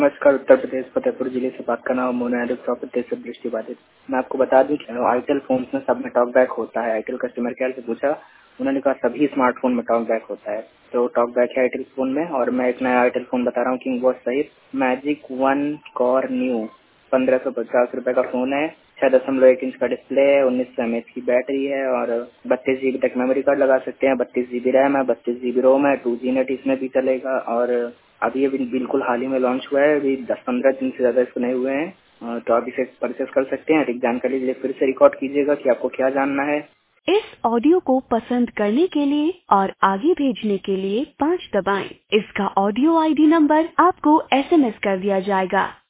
नमस्कार। उत्तर प्रदेश फतेहपुर जिले से बात कर रहा हूँ। मोनालिक प्रॉपर्टी से दृष्टिबाधित। मैं आपको बता दूं कि आईटेल फोन में सब में टॉक बैक होता है। आईटेल कस्टमर केयर से पूछा, उन्होंने कहा सभी स्मार्टफोन में टॉक बैक होता है। तो टॉक बैक है आईटेल फोन में। और मैं एक नया आईटेल फोन बता रहा हूँ, किंग बॉस सहित मैजिक 1 कोर न्यू 1550 रुपए का फोन है। 6.1 इंच का डिस्प्ले है, 1900 mAh की बैटरी है और 32 GB तक मेमोरी कार्ड लगा सकते हैं। 32 GB रैम है, 32 GB रोम है, 2G नेट इसमें भी चलेगा। और अभी ये बिल्कुल हाल ही में लॉन्च हुआ है, अभी 10-15 दिन से ज्यादा इसको नहीं हुए हैं। तो आप इसे परचेस कर सकते हैं। अधिक जानकारी के लिए फिर से रिकॉर्ड कीजिएगा कि आपको क्या जानना है। इस ऑडियो को पसंद करने के लिए और आगे भेजने के लिए 5 दबाएं। इसका ऑडियो आईडी नंबर आपको SMS कर दिया जाएगा।